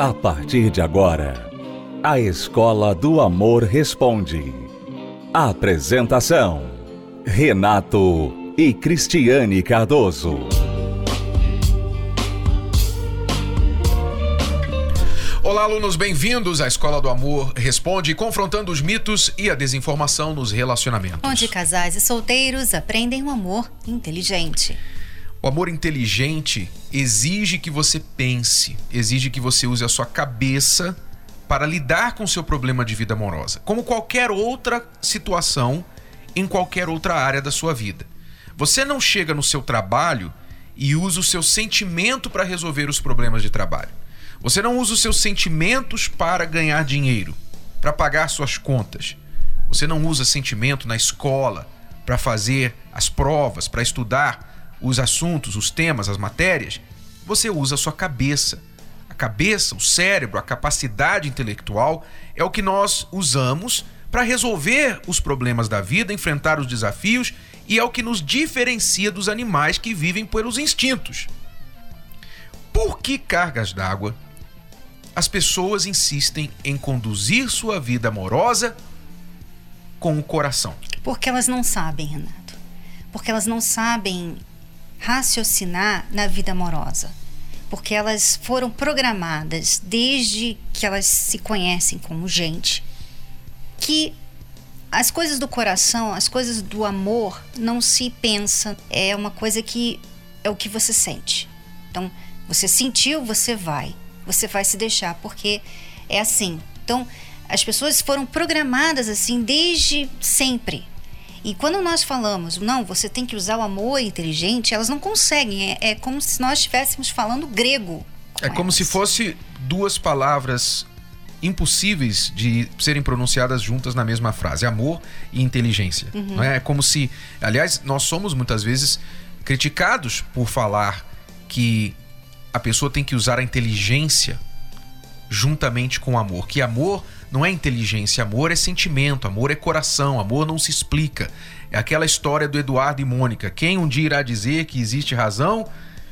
A partir de agora, a Escola do Amor Responde. Apresentação: Renato e Cristiane Cardoso. Olá, alunos, bem-vindos à Escola do Amor Responde, confrontando os mitos e a desinformação nos relacionamentos. Onde casais e solteiros aprendem um amor inteligente. O amor inteligente exige que você pense, exige que você use a sua cabeça para lidar com o seu problema de vida amorosa, como qualquer outra situação em qualquer outra área da sua vida. Você não chega no seu trabalho e usa o seu sentimento para resolver os problemas de trabalho. Você não usa os seus sentimentos para ganhar dinheiro, para pagar suas contas. Você não usa sentimento na escola para fazer as provas, para estudar os assuntos, os temas, as matérias. Você usa a sua cabeça. A cabeça, o cérebro, a capacidade intelectual é o que nós usamos para resolver os problemas da vida, enfrentar os desafios, e é o que nos diferencia dos animais que vivem pelos instintos. Por que cargas d'água as pessoas insistem em conduzir sua vida amorosa com o coração? Porque elas não sabem, Renato. Porque elas não sabem raciocinar na vida amorosa. Porque elas foram programadas desde que elas se conhecem como gente, que as coisas do coração, as coisas do amor não se pensa. É uma coisa que é o que você sente. Então, você sentiu, você vai se deixar, porque é assim. Então, as pessoas foram programadas assim desde sempre. E quando nós falamos, não, você tem que usar o amor inteligente, elas não conseguem. É como se nós estivéssemos falando grego. É como se fosse duas palavras impossíveis de serem pronunciadas juntas na mesma frase: amor e inteligência. Uhum. Não é? É como se, aliás, nós somos muitas vezes criticados por falar que a pessoa tem que usar a inteligência juntamente com o amor. Que amor não é inteligência, amor é sentimento, amor é coração, amor não se explica. É aquela história do Eduardo e Mônica. Quem um dia irá dizer que existe razão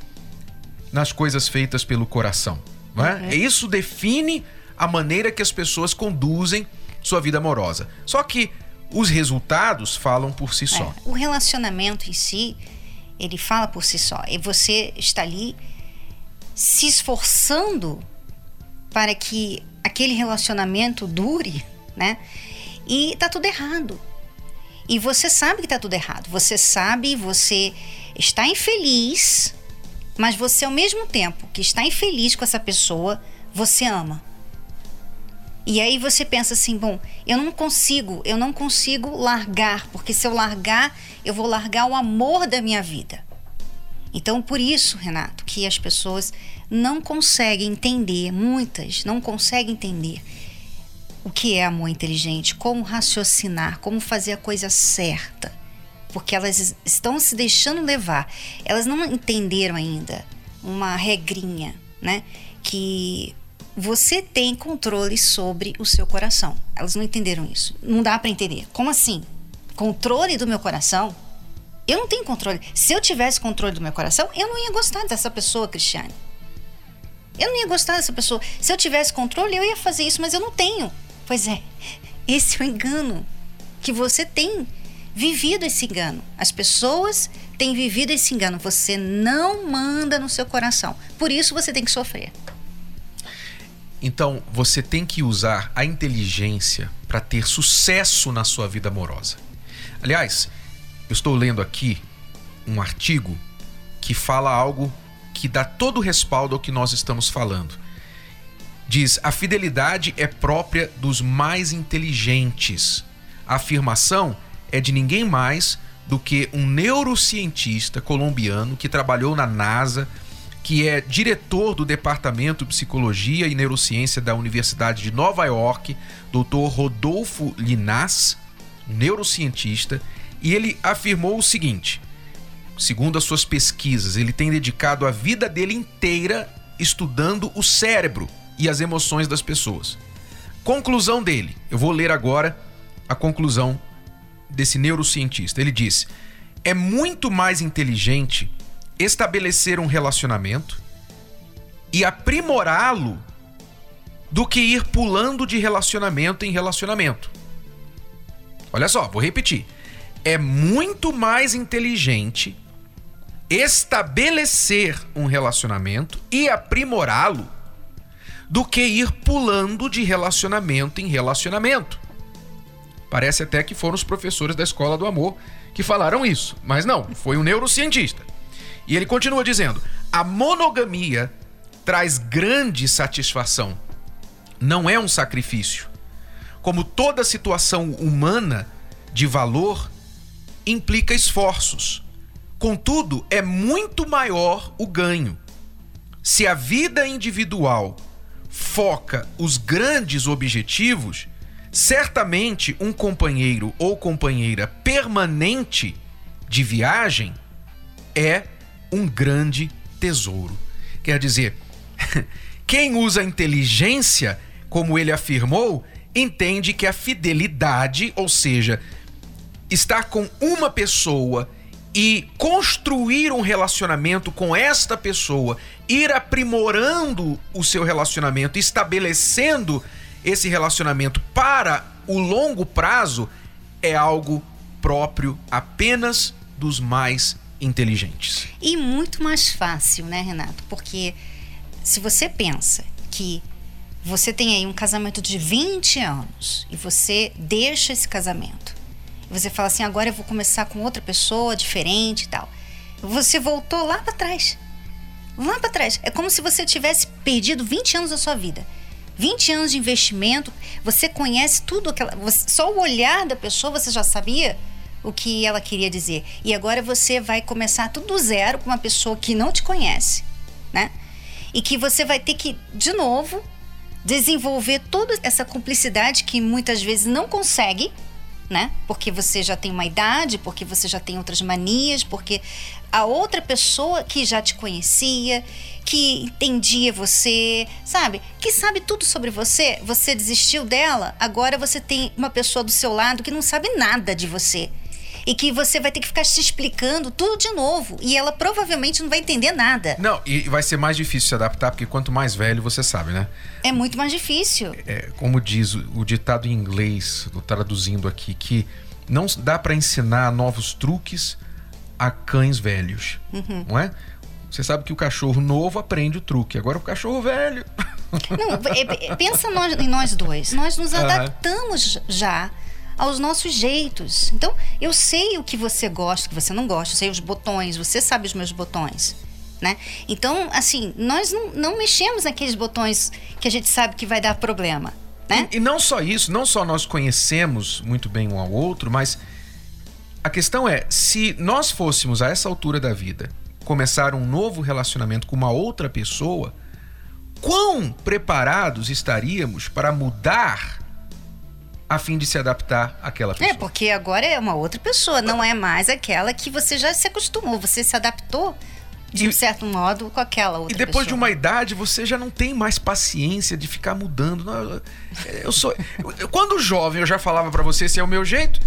nas coisas feitas pelo coração? Não é? Uhum. Isso define a maneira que as pessoas conduzem sua vida amorosa. Só que os resultados falam por si só. O relacionamento em si, ele fala por si só. E você está ali se esforçando para que aquele relacionamento dure, né? E tá tudo errado. E você sabe que tá tudo errado. Você sabe, você está infeliz, mas você, ao mesmo tempo que está infeliz com essa pessoa, você ama. E aí você pensa assim, bom, eu não consigo largar, porque se eu largar, eu vou largar o amor da minha vida. Então, por isso, Renato, que as pessoas não conseguem entender, muitas não conseguem entender o que é amor inteligente, como raciocinar, como fazer a coisa certa, porque elas estão se deixando levar. Elas não entenderam ainda uma regrinha, né? Que você tem controle sobre o seu coração. Elas não entenderam isso. Não dá para entender. Como assim? Controle do meu coração? Eu não tenho controle. Se eu tivesse controle do meu coração, eu não ia gostar dessa pessoa, Cristiane. Eu não ia gostar dessa pessoa. Se eu tivesse controle, eu ia fazer isso, mas eu não tenho. Pois é, esse é o engano que você tem vivido, esse engano. As pessoas têm vivido esse engano. Você não manda no seu coração. Por isso você tem que sofrer. Então, você tem que usar a inteligência para ter sucesso na sua vida amorosa. Aliás, eu estou lendo aqui um artigo que fala algo que dá todo o respaldo ao que nós estamos falando. Diz: a fidelidade é própria dos mais inteligentes. A afirmação é de ninguém mais do que um neurocientista colombiano que trabalhou na NASA, que é diretor do Departamento de Psicologia e Neurociência da Universidade de Nova York, Dr. Rodolfo Linás, neurocientista, e ele afirmou o seguinte: segundo as suas pesquisas, ele tem dedicado a vida dele inteira estudando o cérebro e as emoções das pessoas. Conclusão dele, eu vou ler agora a conclusão desse neurocientista. Ele disse: é muito mais inteligente estabelecer um relacionamento e aprimorá-lo do que ir pulando de relacionamento em relacionamento. Olha só, vou repetir. É muito mais inteligente estabelecer um relacionamento e aprimorá-lo do que ir pulando de relacionamento em relacionamento. Parece até que foram os professores da Escola do Amor que falaram isso, mas não, foi um neurocientista. E ele continua dizendo: a monogamia traz grande satisfação, não é um sacrifício. Como toda situação humana de valor, implica esforços. Contudo, é muito maior o ganho. Se a vida individual foca os grandes objetivos, certamente um companheiro ou companheira permanente de viagem é um grande tesouro. Quer dizer, quem usa a inteligência, como ele afirmou, entende que a fidelidade, ou seja, estar com uma pessoa e construir um relacionamento com esta pessoa, ir aprimorando o seu relacionamento, estabelecendo esse relacionamento para o longo prazo, é algo próprio apenas dos mais inteligentes. E muito mais fácil, né, Renato? Porque se você pensa que você tem aí um casamento de 20 anos e você deixa esse casamento, e você fala assim, agora eu vou começar com outra pessoa diferente e tal. Você voltou lá para trás. Lá para trás. É como se você tivesse perdido 20 anos da sua vida. 20 anos de investimento, você conhece tudo, só o olhar da pessoa você já sabia o que ela queria dizer. E agora você vai começar tudo do zero com uma pessoa que não te conhece, né? E que você vai ter que, de novo, desenvolver toda essa cumplicidade que muitas vezes não consegue, né? Porque você já tem uma idade, porque você já tem outras manias, porque a outra pessoa que já te conhecia, que entendia você, sabe? Que sabe tudo sobre você, você desistiu dela, agora você tem uma pessoa do seu lado que não sabe nada de você. E que você vai ter que ficar se explicando tudo de novo. E ela provavelmente não vai entender nada. Não, e vai ser mais difícil se adaptar, porque quanto mais velho você sabe, né? É muito mais difícil. Como diz o ditado em inglês, tô traduzindo aqui, que não dá para ensinar novos truques a cães velhos, não é? Você sabe que o cachorro novo aprende o truque, agora o cachorro velho... Não, pensa em nós dois. Nós nos adaptamos já aos nossos jeitos. Então, eu sei o que você gosta, o que você não gosta, eu sei os botões, você sabe os meus botões, né? Então, assim, nós não mexemos naqueles botões que a gente sabe que vai dar problema, né? E não só isso, não só nós conhecemos muito bem um ao outro, mas a questão é, se nós fôssemos a essa altura da vida começar um novo relacionamento com uma outra pessoa, quão preparados estaríamos para mudar a fim de se adaptar àquela pessoa? Porque agora é uma outra pessoa, não é mais aquela que você já se acostumou, você se adaptou de um certo modo com aquela outra pessoa. E depois de uma idade, você já não tem mais paciência de ficar mudando. Quando jovem, eu já falava pra você, esse é o meu jeito.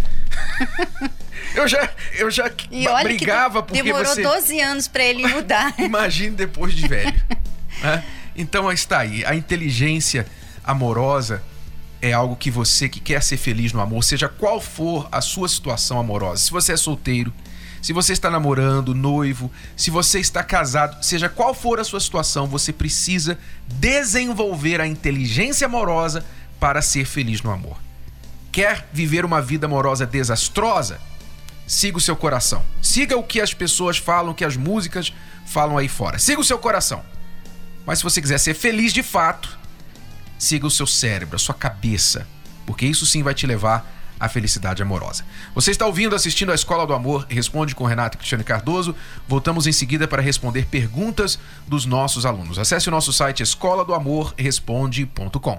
eu já brigava porque demorou 12 anos pra ele mudar. Imagine depois de velho. Né? Então está aí, a inteligência amorosa é algo que você que quer ser feliz no amor, seja qual for a sua situação amorosa, se você é solteiro, se você está namorando, noivo, se você está casado, seja qual for a sua situação, você precisa desenvolver a inteligência amorosa para ser feliz no amor. Quer viver uma vida amorosa desastrosa? Siga o seu coração. Siga o que as pessoas falam, o que as músicas falam aí fora. Siga o seu coração. Mas se você quiser ser feliz de fato, siga o seu cérebro, a sua cabeça, porque isso sim vai te levar à felicidade amorosa. Você está ouvindo, assistindo a Escola do Amor Responde com Renato e Cristiane Cardoso. Voltamos em seguida para responder perguntas dos nossos alunos. Acesse o nosso site escoladoamorresponde.com.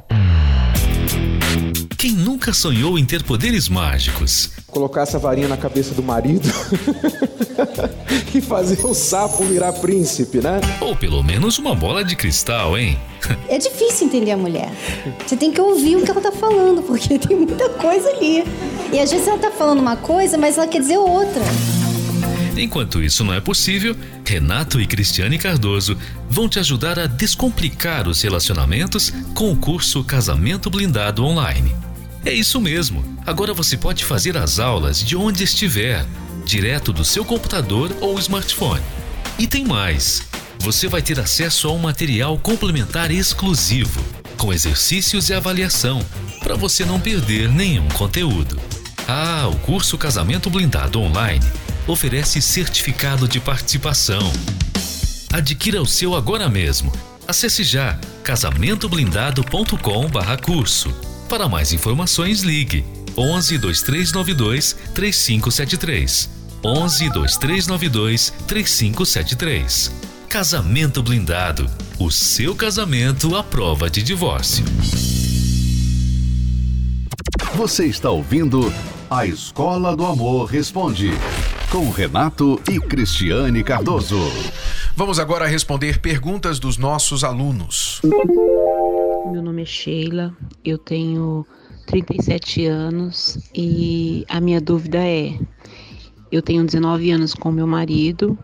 Quem nunca sonhou em ter poderes mágicos? Colocar essa varinha na cabeça do marido e fazer o sapo virar príncipe, né? Ou pelo menos uma bola de cristal, hein? É difícil entender a mulher. Você tem que ouvir o que ela tá falando, porque tem muita coisa ali. E às vezes ela tá falando uma coisa, mas ela quer dizer outra. Enquanto isso não é possível, Renato e Cristiane Cardoso vão te ajudar a descomplicar os relacionamentos com o curso Casamento Blindado Online. É isso mesmo, agora você pode fazer as aulas de onde estiver, direto do seu computador ou smartphone. E tem mais, você vai ter acesso a um material complementar exclusivo, com exercícios e avaliação, para você não perder nenhum conteúdo. O curso Casamento Blindado Online oferece certificado de participação. Adquira o seu agora mesmo. Acesse já casamentoblindado.com/curso. Para mais informações, ligue 11 2392 3573. 11 2392 3573. Casamento Blindado. O seu casamento à prova de divórcio. Você está ouvindo A Escola do Amor Responde, com Renato e Cristiane Cardoso. Vamos agora responder perguntas dos nossos alunos. Meu nome é Sheila, eu tenho 37 anos e a minha dúvida é: eu tenho 19 anos com meu marido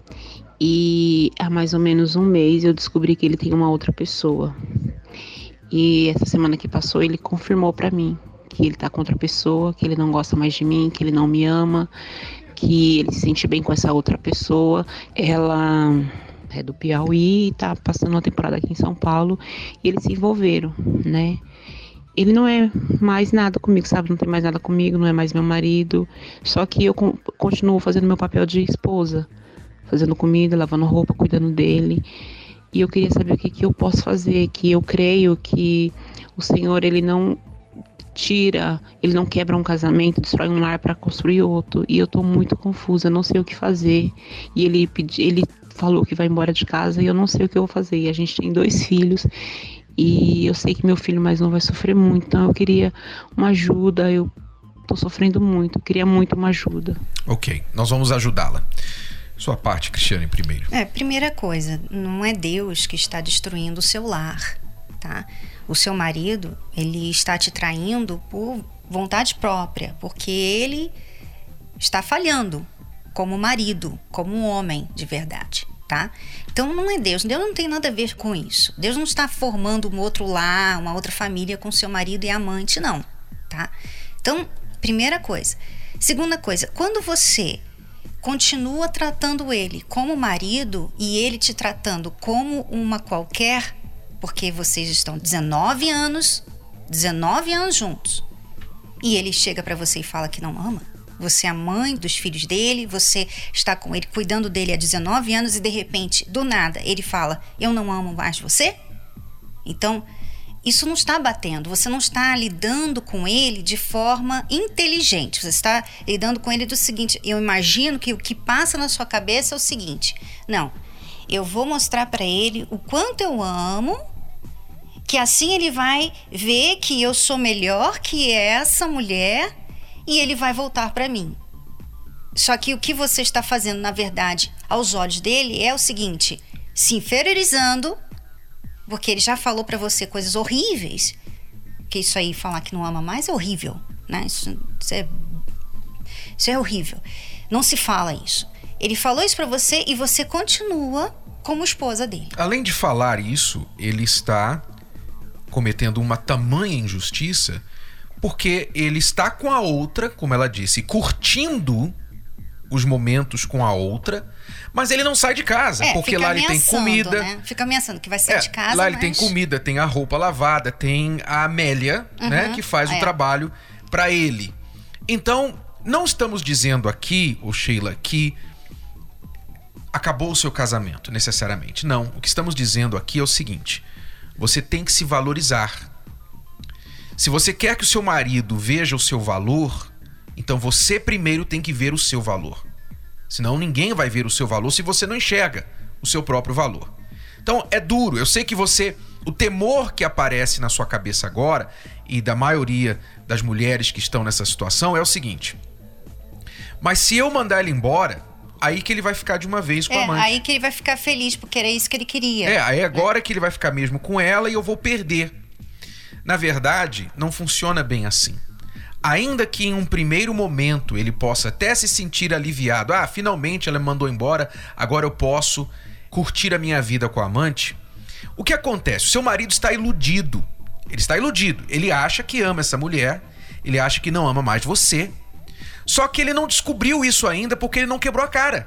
e há mais ou menos um mês eu descobri que ele tem uma outra pessoa. E essa semana que passou ele confirmou pra mim que ele tá com outra pessoa, que ele não gosta mais de mim, que ele não me ama, que ele se sente bem com essa outra pessoa. Ela é do Piauí e tá passando uma temporada aqui em São Paulo e eles se envolveram, né? Ele não é mais nada comigo, sabe? Não tem mais nada comigo, não é mais meu marido. Só que eu continuo fazendo meu papel de esposa, fazendo comida, lavando roupa, cuidando dele. E eu queria saber o que eu posso fazer, que eu creio que o Senhor, ele não ele não quebra um casamento, destrói um lar para construir outro. E eu tô muito confusa, não sei o que fazer. E ele falou que vai embora de casa e eu não sei o que eu vou fazer. E a gente tem 2 filhos e eu sei que meu filho mais novo vai sofrer muito. Então eu queria uma ajuda, eu tô sofrendo muito, eu queria muito uma ajuda. Ok, nós vamos ajudá-la. Sua parte, Cristiane, primeiro. Primeira coisa, não é Deus que está destruindo o seu lar, tá? O seu marido, ele está te traindo por vontade própria, porque ele está falhando como marido, como um homem de verdade, tá? Então não é Deus. Deus não tem nada a ver com isso. Deus não está formando um outro lar, uma outra família com seu marido e amante, não, tá? Então, primeira coisa. Segunda coisa, quando você continua tratando ele como marido e ele te tratando como uma qualquer, porque vocês estão 19 anos juntos, e ele chega pra você e fala que não ama, você é a mãe dos filhos dele, você está com ele, cuidando dele há 19 anos e de repente, do nada, ele fala, eu não amo mais você? Então, isso não está batendo, você não está lidando com ele de forma inteligente, você está lidando com ele do seguinte, eu imagino que o que passa na sua cabeça é o seguinte, não, eu vou mostrar para ele o quanto eu amo, que assim ele vai ver que eu sou melhor que essa mulher e ele vai voltar para mim. Só que o que você está fazendo, na verdade, aos olhos dele é o seguinte, se inferiorizando, porque ele já falou para você coisas horríveis, que isso aí, falar que não ama mais é horrível, né? Isso é horrível. Não se fala isso. Ele falou isso para você e você continua como esposa dele. Além de falar isso, ele está cometendo uma tamanha injustiça, porque ele está com a outra, como ela disse, curtindo os momentos com a outra, mas ele não sai de casa, porque lá ele tem comida. Né? Fica ameaçando que vai sair de casa. Lá ele tem comida, tem a roupa lavada, tem a Amélia, né, que faz o trabalho para ele. Então, não estamos dizendo aqui, Sheila, que acabou o seu casamento, necessariamente. Não, o que estamos dizendo aqui é o seguinte, você tem que se valorizar. Se você quer que o seu marido veja o seu valor, então você primeiro tem que ver o seu valor. Senão ninguém vai ver o seu valor se você não enxerga o seu próprio valor. Então é duro, eu sei que o temor que aparece na sua cabeça agora, e da maioria das mulheres que estão nessa situação, é o seguinte, mas se eu mandar ele embora, aí que ele vai ficar de uma vez com a amante. Aí que ele vai ficar feliz, porque era isso que ele queria. Aí agora que ele vai ficar mesmo com ela e eu vou perder. Na verdade, não funciona bem assim. ainda que em um primeiro momento ele possa até se sentir aliviado, finalmente ela me mandou embora, agora eu posso curtir a minha vida com a amante. O que acontece? O seu marido está iludido. Ele está iludido. Ele acha que ama essa mulher, ele acha que não ama mais você. Só que ele não descobriu isso ainda porque ele não quebrou a cara.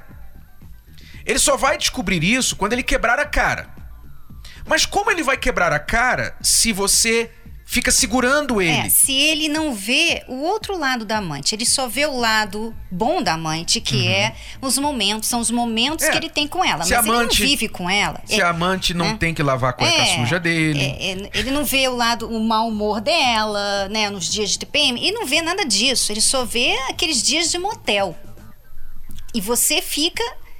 Ele só vai descobrir isso quando ele quebrar a cara. Mas como ele vai quebrar a cara se você fica segurando ele? Se ele não vê o outro lado da amante, ele só vê o lado bom da amante, que são os momentos que ele tem com ela. Mas ele não vive com ela. Se a amante não tem que lavar a cueca suja dele. Ele não vê o mau humor dela, né, nos dias de TPM. Ele não vê nada disso. Ele só vê aqueles dias de motel. E você fica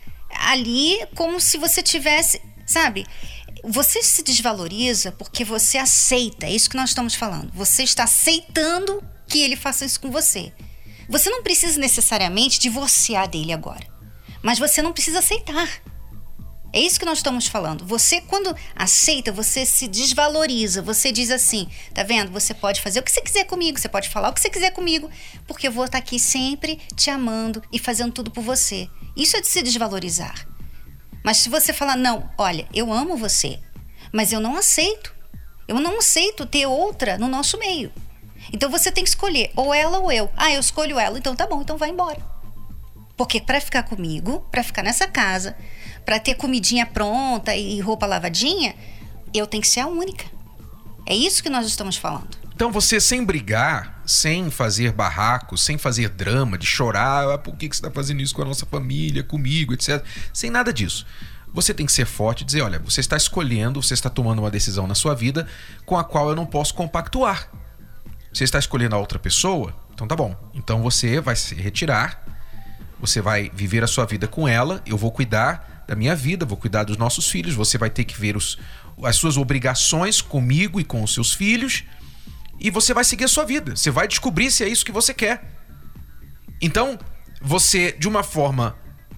ali como se você tivesse, sabe? Você se desvaloriza porque você aceita, é isso que nós estamos falando. Você está aceitando que ele faça isso com você. Você não precisa necessariamente divorciar dele agora, mas você não precisa aceitar. É isso que nós estamos falando. Você, quando aceita, você se desvaloriza. Você diz assim, tá vendo? Você pode fazer o que você quiser comigo, você pode falar o que você quiser comigo, porque eu vou estar aqui sempre te amando e fazendo tudo por você. Isso é de se desvalorizar. Mas se você falar, não, olha, eu amo você, mas eu não aceito. Eu não aceito ter outra no nosso meio. Então você tem que escolher, ou ela ou eu. Eu escolho ela, então tá bom, então vai embora. Porque para ficar comigo, para ficar nessa casa, para ter comidinha pronta e roupa lavadinha, eu tenho que ser a única. É isso que nós estamos falando. Então você, sem brigar, sem fazer barraco, sem fazer drama, de chorar, por que você está fazendo isso com a nossa família, comigo, etc. Sem nada disso. Você tem que ser forte e dizer, olha, você está escolhendo, você está tomando uma decisão na sua vida com a qual eu não posso compactuar. Você está escolhendo a outra pessoa? Então tá bom. Então você vai se retirar, você vai viver a sua vida com ela, eu vou cuidar da minha vida, vou cuidar dos nossos filhos, você vai ter que ver as suas obrigações comigo e com os seus filhos. E você vai seguir a sua vida. Você vai descobrir se é isso que você quer. Então, você, de uma forma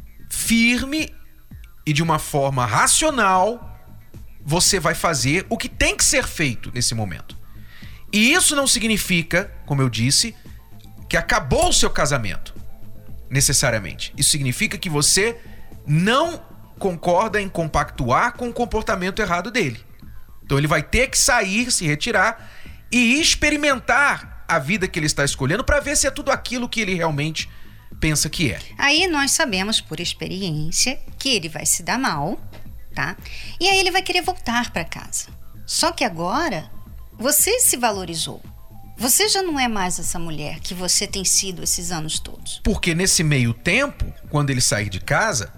firme e de uma forma racional, você vai fazer o que tem que ser feito nesse momento. E isso não significa, como eu disse, que acabou o seu casamento, necessariamente. Isso significa que você não concorda em compactuar com o comportamento errado dele. Então ele vai ter que sair, se retirar e experimentar a vida que ele está escolhendo para ver se é tudo aquilo que ele realmente pensa que é. Aí nós sabemos por experiência que ele vai se dar mal, tá? E aí ele vai querer voltar para casa. Só que agora você se valorizou. Você já não é mais essa mulher que você tem sido esses anos todos. Porque nesse meio tempo, quando ele sair de casa,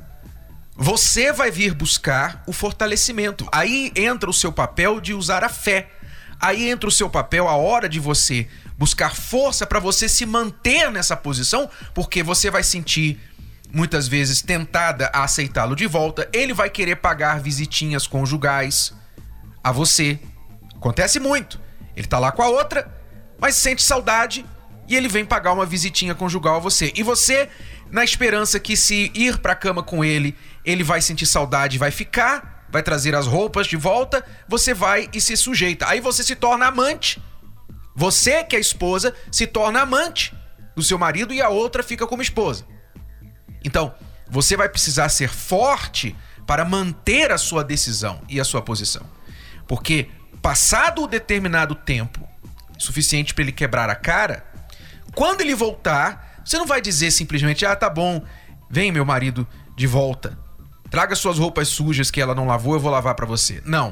você vai vir buscar o fortalecimento. Aí entra o seu papel de usar a fé. Aí entra o seu papel a hora de você buscar força para você se manter nessa posição, porque você vai sentir muitas vezes tentada a aceitá-lo de volta. Ele vai querer pagar visitinhas conjugais a você. Acontece muito. Ele tá lá com a outra, mas sente saudade e ele vem pagar uma visitinha conjugal a você. E você, na esperança que se ir pra cama com ele, ele vai sentir saudade e vai ficar, vai trazer as roupas de volta, você vai e se sujeita. Aí você se torna amante. Você, que é esposa, se torna amante do seu marido e a outra fica como esposa. Então, você vai precisar ser forte para manter a sua decisão e a sua posição. Porque, passado o determinado tempo suficiente para ele quebrar a cara, quando ele voltar, você não vai dizer simplesmente, tá bom, vem meu marido de volta, traga suas roupas sujas que ela não lavou, eu vou lavar para você. Não.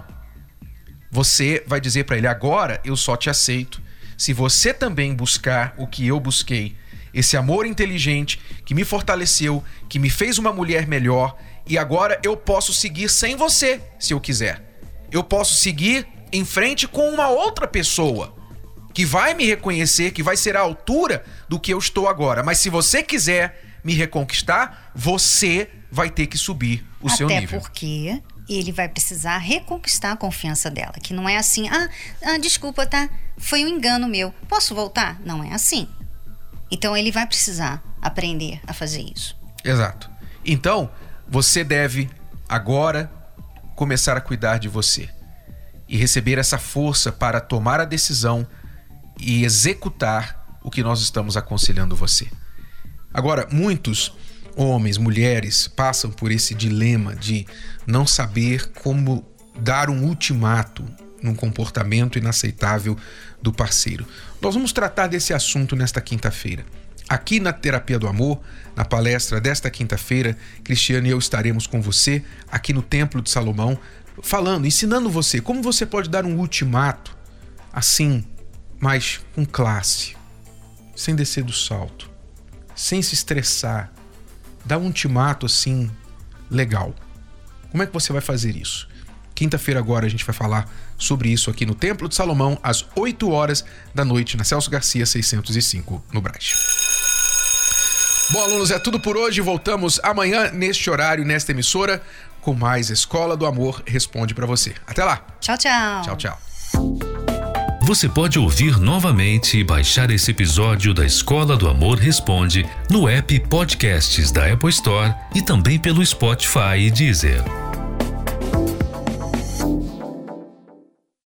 Você vai dizer para ele, agora eu só te aceito se você também buscar o que eu busquei, esse amor inteligente que me fortaleceu, que me fez uma mulher melhor, e agora eu posso seguir sem você, se eu quiser. Eu posso seguir em frente com uma outra pessoa que vai me reconhecer, que vai ser à altura do que eu estou agora. Mas se você quiser me reconquistar, você vai ter que subir o seu nível. Até porque ele vai precisar reconquistar a confiança dela. Que não é assim, desculpa, tá? Foi um engano meu. Posso voltar? Não é assim. Então ele vai precisar aprender a fazer isso. Exato. Então, você deve agora começar a cuidar de você e receber essa força para tomar a decisão e executar o que nós estamos aconselhando você. Agora, muitos homens, mulheres, passam por esse dilema de não saber como dar um ultimato num comportamento inaceitável do parceiro. Nós vamos tratar desse assunto nesta quinta-feira. Aqui na Terapia do Amor, na palestra desta quinta-feira, Cristiane e eu estaremos com você aqui no Templo de Salomão, falando, ensinando você como você pode dar um ultimato assim, mas com classe, sem descer do salto, sem se estressar. Dá um ultimato assim, legal. Como é que você vai fazer isso? Quinta-feira agora a gente vai falar sobre isso aqui no Templo de Salomão, às 8 horas da noite, na Celso Garcia 605, no Brás. Bom, alunos, é tudo por hoje. Voltamos amanhã, neste horário, nesta emissora, com mais Escola do Amor Responde pra você. Até lá. Tchau, tchau. Tchau, tchau. Você pode ouvir novamente e baixar esse episódio da Escola do Amor Responde no app Podcasts da Apple Store e também pelo Spotify e Deezer.